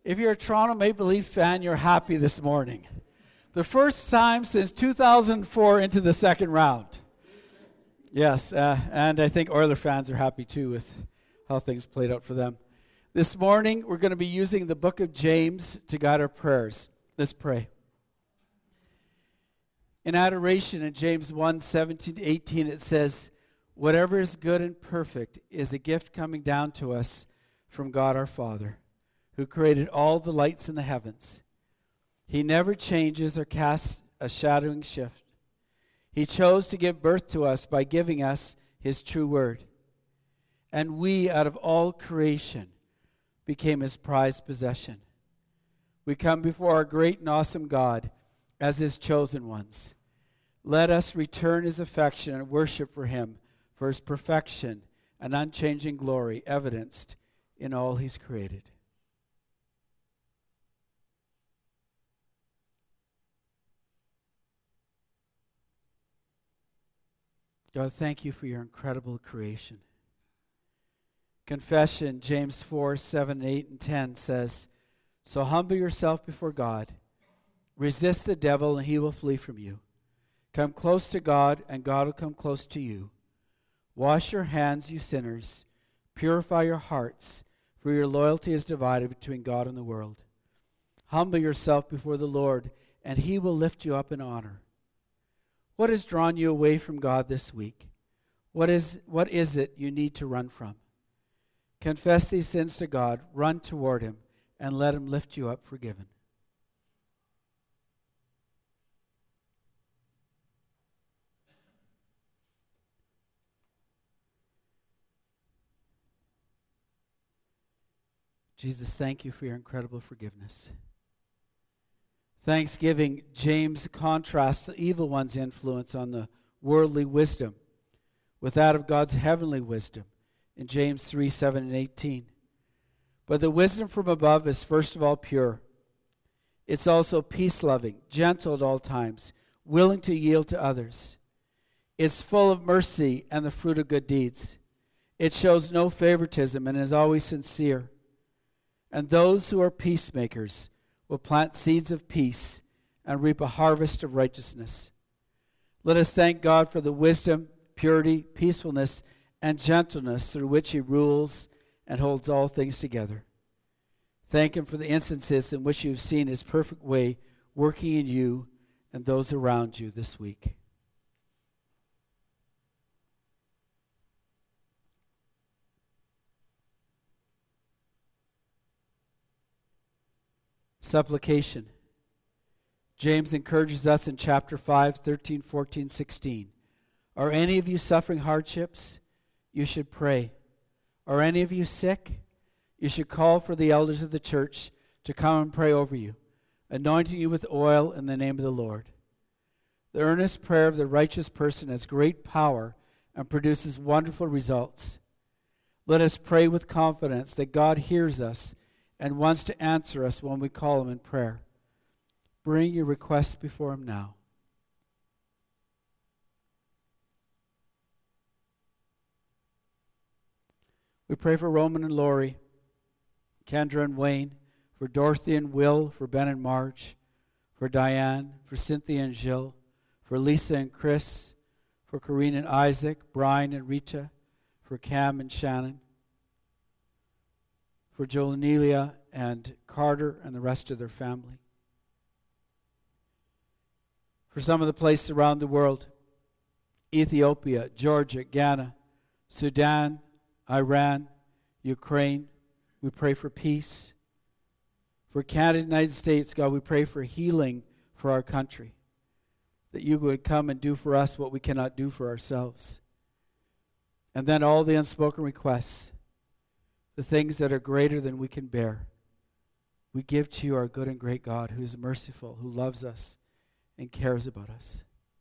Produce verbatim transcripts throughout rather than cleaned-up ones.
If you're a Toronto Maple Leaf fan, you're happy this morning. The first time since two thousand four into the second round. Yes, uh, and I think Oiler fans are happy too with how things played out for them. This morning, we're going to be using the book of James to guide our prayers. Let's pray. In adoration in James one, seventeen to eighteen, it says, "Whatever is good and perfect is a gift coming down to us from God our Father, who created all the lights in the heavens. He never changes or casts a shadowing shift. He chose to give birth to us by giving us his true word. And we, out of all creation, became his prized possession. We come before our great and awesome God as his chosen ones. Let us return his affection and worship for him, for his perfection and unchanging glory evidenced in all he's created." God, thank you for your incredible creation. Confession, James four, seven, eight, and ten says, "So humble yourself before God. Resist the devil, and he will flee from you. Come close to God, and God will come close to you. Wash your hands, you sinners. Purify your hearts, for your loyalty is divided between God and the world. Humble yourself before the Lord, and he will lift you up in honor." What has drawn you away from God this week? What is, what is it you need to run from? Confess these sins to God, run toward him, and let him lift you up forgiven. Jesus, thank you for your incredible forgiveness. Thanksgiving, James contrasts the evil one's influence on the worldly wisdom with that of God's heavenly wisdom in James three, seven, and eighteen. But the wisdom from above is first of all pure. It's also peace-loving, gentle at all times, willing to yield to others. It's full of mercy and the fruit of good deeds. It shows no favoritism and is always sincere. And those who are peacemakers will plant seeds of peace and reap a harvest of righteousness. Let us thank God for the wisdom, purity, peacefulness, and gentleness through which he rules and holds all things together. Thank him for the instances in which you've seen his perfect way working in you and those around you this week. Supplication. James encourages us in chapter five, thirteen, fourteen, sixteen. "Are any of you suffering hardships? You should pray. Are any of you sick? You should call for the elders of the church to come and pray over you, anointing you with oil in the name of the Lord. The earnest prayer of the righteous person has great power and produces wonderful results. Let us pray with confidence that God hears us and wants to answer us when we call him in prayer. Bring your requests before him now." We pray for Roman and Lori, Kendra and Wayne, for Dorothy and Will, for Ben and Marge, for Diane, for Cynthia and Jill, for Lisa and Chris, for Corrine and Isaac, Brian and Rita, for Cam and Shannon, for Joanelia and Carter and the rest of their family. For some of the places around the world, Ethiopia, Georgia, Ghana, Sudan, Iran, Ukraine, we pray for peace. For Canada and the United States, God, we pray for healing for our country, that you would come and do for us what we cannot do for ourselves. And then all the unspoken requests, the things that are greater than we can bear, we give to you, our good and great God, who is merciful, who loves us and cares about us.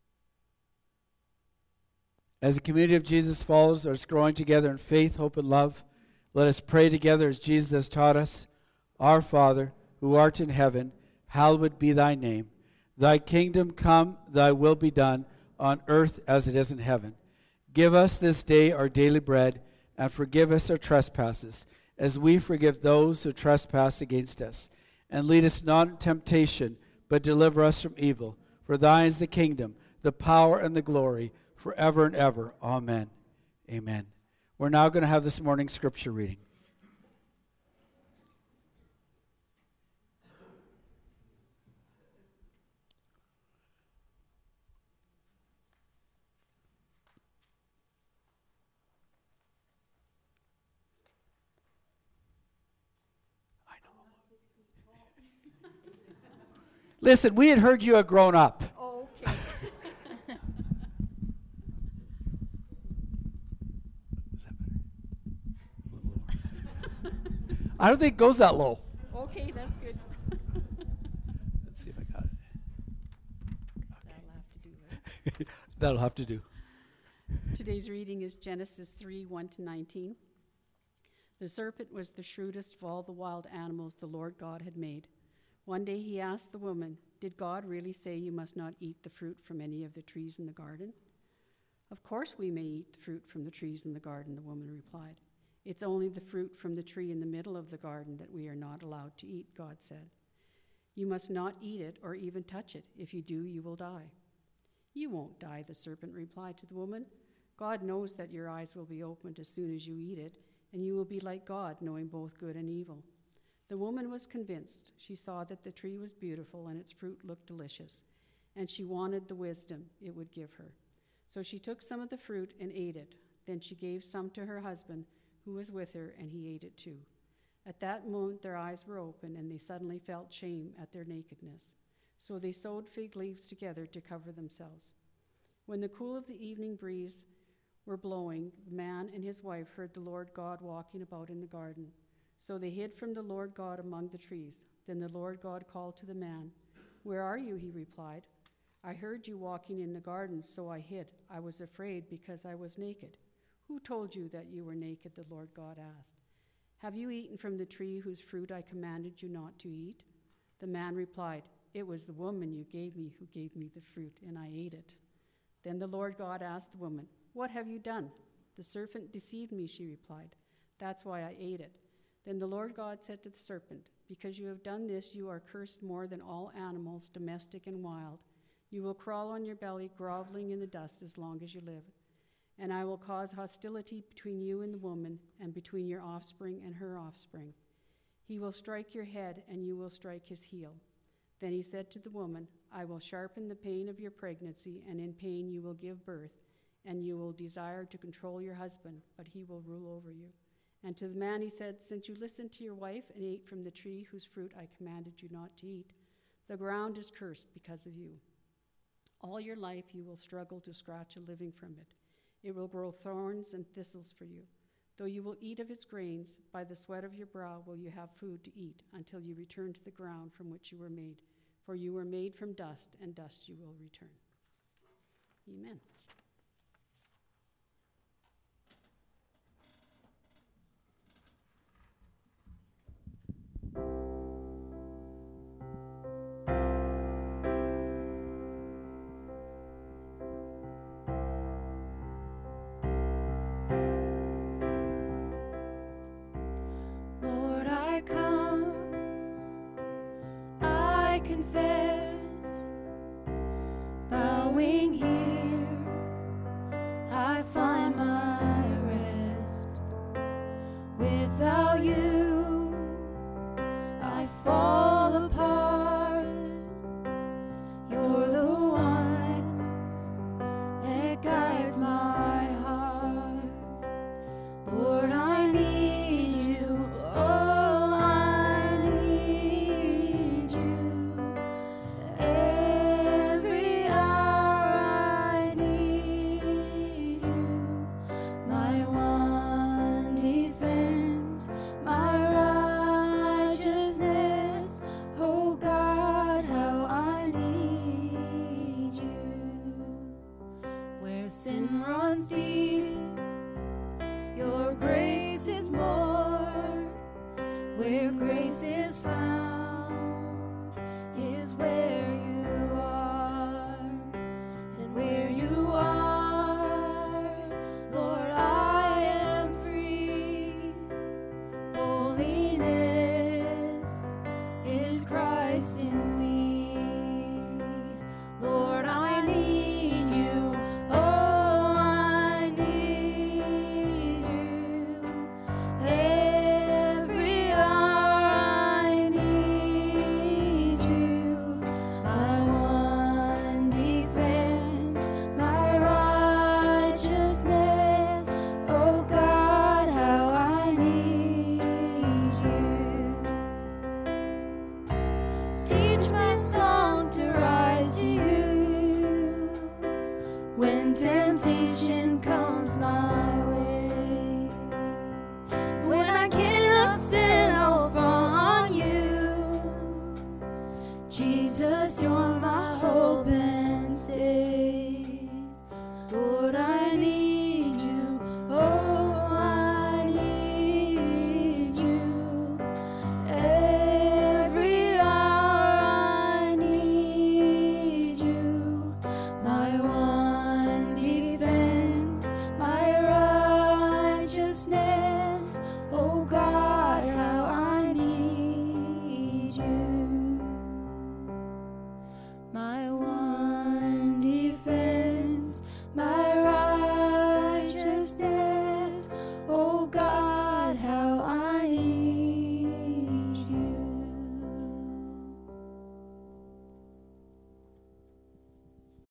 As the community of Jesus followers are growing together in faith, hope, and love, let us pray together as Jesus has taught us. Our Father, who art in heaven, hallowed be thy name. Thy kingdom come, thy will be done, on earth as it is in heaven. Give us this day our daily bread, and forgive us our trespasses, as we forgive those who trespass against us. And lead us not into temptation, but deliver us from evil. For thine is the kingdom, the power, and the glory, forever and ever. Amen. Amen. We're now going to have this morning's scripture reading. Listen, we had heard you had grown up. Oh, okay. Is that better? I don't think it goes that low. Okay, that's good. Let's see if I got it. That'll have to do it. That'll have to do. Today's reading is Genesis three, one to nineteen. The serpent was the shrewdest of all the wild animals the Lord God had made. One day he asked the woman, "Did God really say you must not eat the fruit from any of the trees in the garden?" "Of course we may eat the fruit from the trees in the garden," the woman replied. "It's only the fruit from the tree in the middle of the garden that we are not allowed to eat," God said. "You must not eat it or even touch it. If you do, you will die." "You won't die," the serpent replied to the woman. "God knows that your eyes will be opened as soon as you eat it, and you will be like God, knowing both good and evil." The woman was convinced. She saw that the tree was beautiful and its fruit looked delicious, and she wanted the wisdom it would give her. So she took some of the fruit and ate it. Then she gave some to her husband, who was with her, and he ate it too. At that moment their eyes were open, and they suddenly felt shame at their nakedness. So they sewed fig leaves together to cover themselves. When the cool of the evening breeze were blowing, the man and his wife heard the Lord God walking about in the garden. So they hid from the Lord God among the trees. Then the Lord God called to the man. "Where are you?" he replied. "I heard you walking in the garden, so I hid. I was afraid because I was naked." "Who told you that you were naked?" the Lord God asked. "Have you eaten from the tree whose fruit I commanded you not to eat?" The man replied, "It was the woman you gave me who gave me the fruit, and I ate it." Then the Lord God asked the woman, "What have you done?" "The serpent deceived me," she replied. "That's why I ate it." Then the Lord God said to the serpent, "Because you have done this, you are cursed more than all animals, domestic and wild. You will crawl on your belly, groveling in the dust as long as you live. And I will cause hostility between you and the woman, and between your offspring and her offspring. He will strike your head, and you will strike his heel." Then he said to the woman, "I will sharpen the pain of your pregnancy, and in pain you will give birth, and you will desire to control your husband, but he will rule over you." And to the man he said, "Since you listened to your wife and ate from the tree whose fruit I commanded you not to eat, the ground is cursed because of you. All your life you will struggle to scratch a living from it. It will grow thorns and thistles for you. Though you will eat of its grains, by the sweat of your brow will you have food to eat until you return to the ground from which you were made. For you were made from dust, and dust you will return." Amen. Lord, I come, I confess, bowing here, I find my rest. Without you, I fall apart. You're the one that guides my heart. Lord, I need you. Oh, I need you. Every hour I need you. My one defense, my righteousness. Oh God, how I need you. Where sin runs deep, your grace is more. Where grace is found is where you are. And where you are, Lord, I am free. Holiness is smile.